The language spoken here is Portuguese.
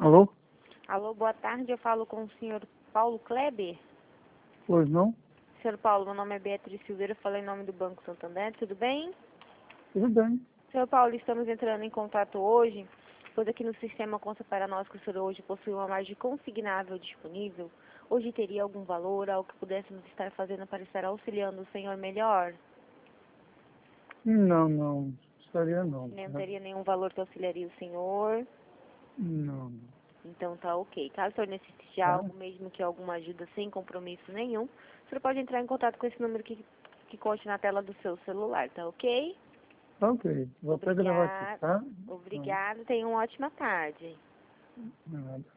Alô? Alô, boa tarde. Eu falo com o senhor Paulo Kleber. Pois não? Senhor Paulo, meu nome é Beatriz Silveira, eu falo em nome do Banco Santander. Tudo bem? Tudo bem. Senhor Paulo, estamos entrando em contato hoje, pois aqui no sistema consta para nós que o senhor hoje possui uma margem consignável disponível. Hoje teria algum valor, algo que pudéssemos estar fazendo para estar auxiliando o senhor melhor? Não. Estaria não. Não teria nenhum valor que auxiliaria o senhor? Não. Então tá ok. Caso o senhor necessite de Tá? algo, mesmo que alguma ajuda sem compromisso nenhum, o senhor pode entrar em contato com esse número que conste na tela do seu celular, tá ok? Tá ok. Vou até gravar aqui, tá? Obrigada. Tenha uma ótima tarde. Nada.